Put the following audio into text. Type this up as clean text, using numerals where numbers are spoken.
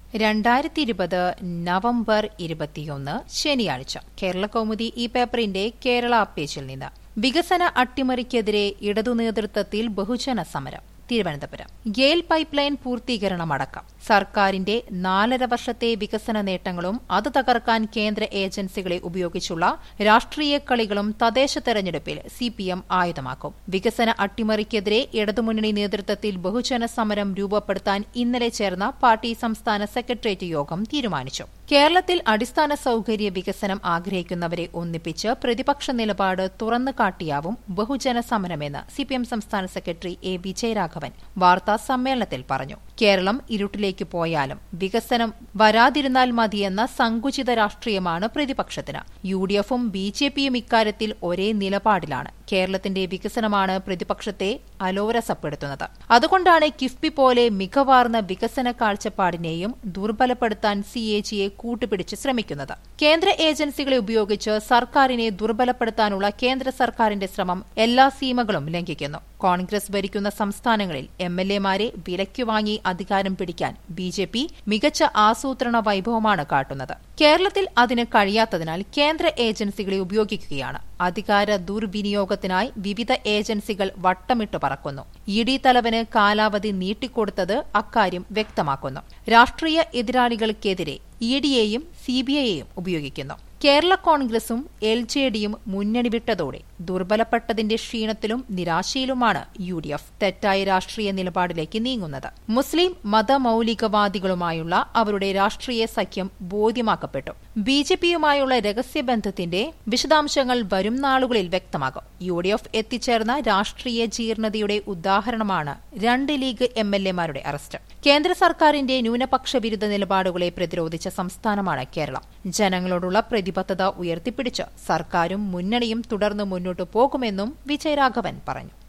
2020 November 21 ശനിയാഴ്ച കേരളകൗമുദി ഈ പേപ്പറിന്റെ കേരള പേജിൽ നിന്ന് വികസന അട്ടിമറിക്കെതിരെ ഇടതു നേതൃത്വത്തിൽ ബഹുജന സമരം. തിരുവനന്തപുരം ഗെയിൽ പൈപ്പ് ലൈൻ പൂർത്തീകരണമടക്കം സർക്കാരിന്റെ 4.5 വർഷത്തെ വികസന നേട്ടങ്ങളും അത് തകർക്കാൻ കേന്ദ്ര ഏജൻസികളെ ഉപയോഗിച്ചുള്ള രാഷ്ട്രീയ കളികളും തദ്ദേശ തെരഞ്ഞെടുപ്പിൽ സിപിഎം ആയുധമാക്കും. വികസന അട്ടിമറിക്കെതിരെ ഇടതുമുന്നണി നേതൃത്വത്തിൽ ബഹുജന സമരം രൂപപ്പെടുത്താൻ ഇന്നലെ ചേർന്ന പാർട്ടി സംസ്ഥാന സെക്രട്ടേറിയറ്റ് യോഗം തീരുമാനിച്ചു. കേരളത്തിൽ അടിസ്ഥാന സൌകര്യ വികസനം ആഗ്രഹിക്കുന്നവരെ ഒന്നിപ്പിച്ച് പ്രതിപക്ഷ നിലപാട് തുറന്നു കാട്ടിയാവും ബഹുജന സമരമെന്ന് സിപിഎം സംസ്ഥാന സെക്രട്ടറി എ വിജയരാഘവൻ വാർത്താ സമ്മേളനത്തിൽ പറഞ്ഞു. കേരളം ഇരുട്ടിലേക്ക് പോയാലും വികസനം വരാതിരുന്നാൽ മതിയെന്ന സങ്കുചിത രാഷ്ട്രീയമാണ് പ്രതിപക്ഷത്തിന്. യുഡിഎഫും ബിജെപിയും ഇക്കാര്യത്തിൽ ഒരേ നിലപാടിലാണ്. കേരളത്തിന്റെ വികസനമാണ് പ്രതിപക്ഷത്തെ അലോരസപ്പെടുത്തുന്നത്. അതുകൊണ്ടാണ് കിഫ്ബി പോലെ മികവാർന്ന വികസന കാഴ്ചപ്പാടിനെയും ദുർബലപ്പെടുത്താൻ സിഎജിയെ കൂട്ടുപിടിച്ച് ശ്രമിക്കുന്നത്. കേന്ദ്ര ഏജൻസികളെ ഉപയോഗിച്ച് സർക്കാരിനെ ദുർബലപ്പെടുത്താനുള്ള കേന്ദ്ര സർക്കാരിന്റെ ശ്രമം എല്ലാ സീമകളും ലംഘിക്കുന്നു. കോൺഗ്രസ് ഭരിക്കുന്ന സംസ്ഥാനങ്ങളിൽ എംഎൽഎമാരെ വിലയ്ക്കു വാങ്ങി അധികാരം പിടിക്കാൻ ബിജെപി മികച്ച ആസൂത്രണ വൈഭവമാണ് കാട്ടുന്നത്. കേരളത്തിൽ അതിന് കഴിയാത്തതിനാൽ കേന്ദ്ര ഏജൻസികളെ ഉപയോഗിക്കുകയാണ്. അധികാര ദുർവിനിയോഗത്തിനായി വിവിധ ഏജൻസികൾ വട്ടമിട്ട് പറക്കുന്നു. ഇഡി തലവന് കാലാവധി നീട്ടിക്കൊടുത്തത് അക്കാര്യം വ്യക്തമാക്കുന്നു. രാഷ്ട്രീയ എതിരാളികൾക്കെതിരെ ഇഡിയെയും സിബിഐയെയും ഉപയോഗിക്കുന്നു. കേരള കോൺഗ്രസും എൽജെഡിയും മുന്നണി വിട്ടതോടെ ദുർബലപ്പെട്ടതിന്റെ ക്ഷീണത്തിലും നിരാശയിലുമാണ് യുഡിഎഫ് തെറ്റായ രാഷ്ട്രീയ നിലപാടിലേക്ക് നീങ്ങുന്നത്. മുസ്ലിം മതമൌലികവാദികളുമായുള്ള അവരുടെ രാഷ്ട്രീയ സഖ്യം ബോധ്യമാക്കപ്പെട്ടു. ബിജെപിയുമായുള്ള രഹസ്യബന്ധത്തിന്റെ വിശദാംശങ്ങൾ വരും നാളുകളിൽ വ്യക്തമാകും. യുഡിഎഫ് എത്തിച്ചേർന്ന രാഷ്ട്രീയ ജീർണതയുടെ ഉദാഹരണമാണ് 2 ലീഗ് എംഎൽഎമാരുടെ അറസ്റ്റ്. കേന്ദ്ര സർക്കാരിന്റെ ന്യൂനപക്ഷ വിരുദ്ധ നിലപാടുകളെ പ്രതിരോധിച്ച സംസ്ഥാനമാണ് കേരളം. ജനങ്ങളോടുള്ള പ്രതിബദ്ധത ഉയർത്തിപ്പിടിച്ച് സർക്കാരും മുന്നണിയും തുടർന്ന് മുന്നോട്ടു പോകുമെന്നും വിജയരാഘവൻ പറഞ്ഞു.